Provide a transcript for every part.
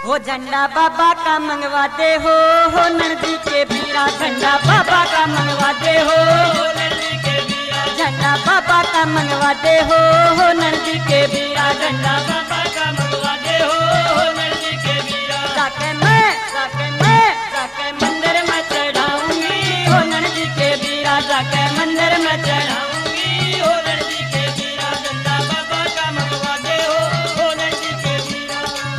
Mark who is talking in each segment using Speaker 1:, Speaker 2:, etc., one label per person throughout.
Speaker 1: हो झंडा बाबा का मंगवाते हो नंदी के बीरा। झंडा बाबा का मंगवाते हो नंदी के बीरा। झंडा बाबा का मंगवाते हो नंदी के बीरा। झंडा बाबा का मंगवाते हो नंदी के बीरा। जाके मंदिर में चढ़ाऊंगी हो नंदी के बीरा। जाके मंदिर में चढ़ाऊंगी हो नंदी के बीरा। झंडा बाबा का मंगवाते हो नंदी के बीरा।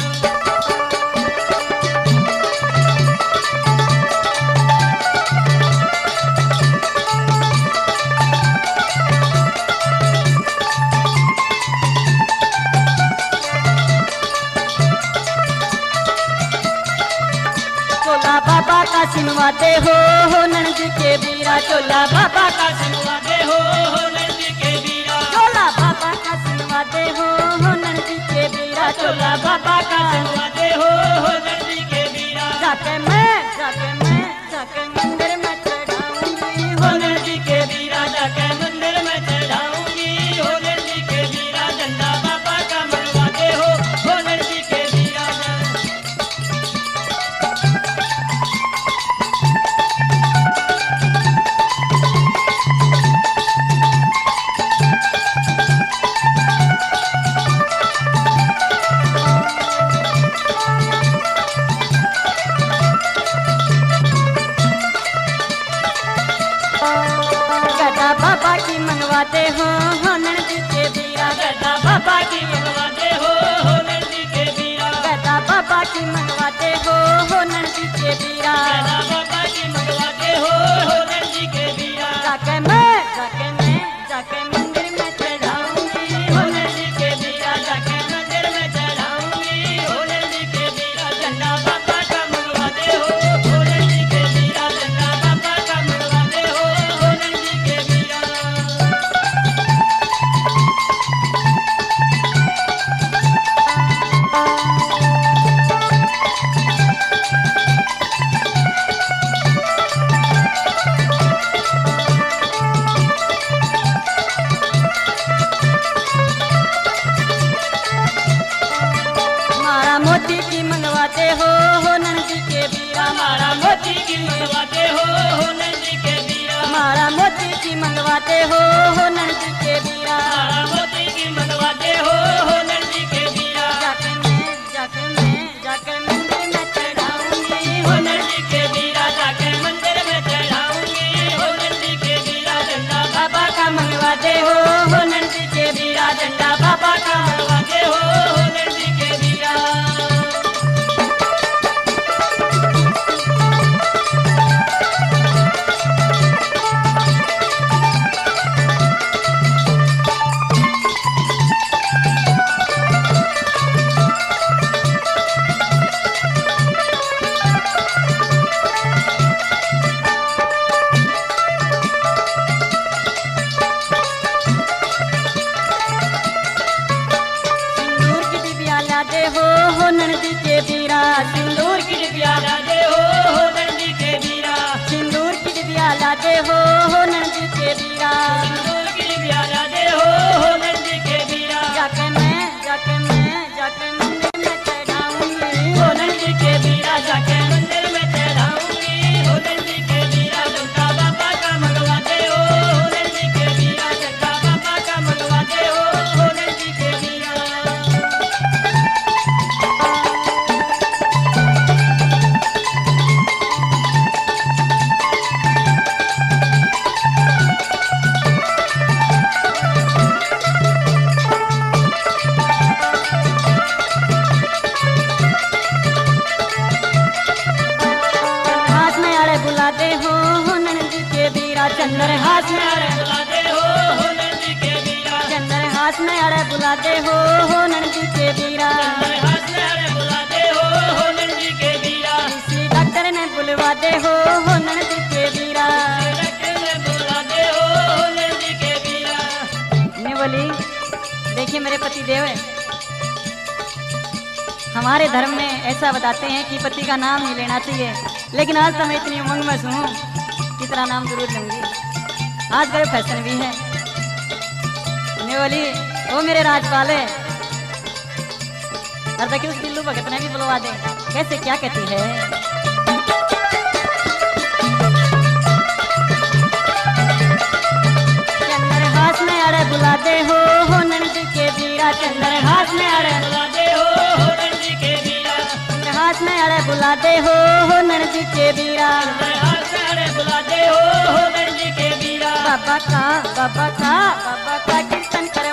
Speaker 1: बाबा का सिनवाते हो नंदी के बीरा। चोला बाबा का सिनवाते हो नंदी के बीरा। चोला बाबा का सिनवाते हो नंदी के बीरा। चोला बाबा का सिनवाते हो नंदी के बीरा। जाके मंदिर में चढ़ाऊंगी हो नंदी के बीरा। जाके मंदिर में चढ़ाऊंगी हो नंदी के बीरा। झंडा बाबा का मंगवाते हो नंदी के बीरा। गदा बाबा की मंगवाते हो नंदी के बीरा। गदा बाबा की मंगवाते हो नंदी के बीरा। गदा बाबा की मंगवाते हो नंदी के बीरा। गदा बाबा की मंगवाते हो नंदी के बीरा। जाके मंदिर में चढ़ाऊंगी हो नंदी के बीरा। जाके मंदिर में चढ़ाऊंगी हो नंदी के बीरा। झंडा बाबा का मंगवाते हो नंदी के बीरा। झंडा बाबा का मंगवाते हो नंदी के बीरा। मारा मोती की मंगवाते हो नंदी के बीरा। मारा मोती की मंगवाते हो नंदी के बीरा। मारा मोती की मंगवाते हो नंदी के बीरा। मारा मोती की मंगवाते हो नंदी के बीरा। जाके मंदिर में चढ़ाऊंगी हो नंदी के बीरा। जाके मंदिर में चढ़ाऊंगी हो नंदी के बीरा। झंडा बाबा का मंगवाते हो नंदी के बीरा। झंडा बाबा का मंगवाते हो नंदी के बीरा। सिंदूर की डिबिया लादे हो नंदी के बीरा। सिंदूर की डिबिया लादे हो नंदी के बीरा। सिंदूर की डिबिया लादे हो नंदी के बीरा। सिंदूर की डिबिया लादे हो नंदी के बीरा। जाके मंदिर में चढ़ाऊंगी हो नंदी के बीरा। जाके मंदिर में चढ़ाऊंगी हो नंदी के बीरा। झंडा बाबा का मंगवाते हो नंदी के बीरा। झंडा बाबा का मंगवाते हो नंदी के बीरा। हाथ में अड़े बुलाते हो नंदी के बीरा। चंदर हाथ में अड़े बुलाते हो नंदी के बीरा। चंदर हाथ में अड़े बुलाते हो नंदी के बीरा। चंदर हाथ में अड़े बुलाते हो नंदी के बीरा। इसी डॉक्टर ने बुलवाते हो नंदी के बीरा। डॉक्टर ने बुलवाते हो नंदी के बीरा। मैं बोली देखिए मेरे पति देव हमारे धर्म में ऐसा बताते हैं कि पति का नाम नहीं लेना चाहिए, लेकिन आज तो मैं इतनी उमंग में हूँ कि तेरा नाम जरूर लूंगी। आज का फैशन भी है। मैं बोली ओ मेरे राजपाले और देखिए उस बिल्लू भगत ने भी बुलवा दे, कैसे क्या कहती है। चंद्रहास में अड़े बुलाते हो नंदी के बीरा, चंद्रहास में अड़े बुलाते हो नंदी के बीरा, चंद्रहास में अड़े बुलाते हो नंदी के बीरा, चंद्रहास में अड़े बुलाते हो नंदी के बीरा। बाबा का कीर्तन कर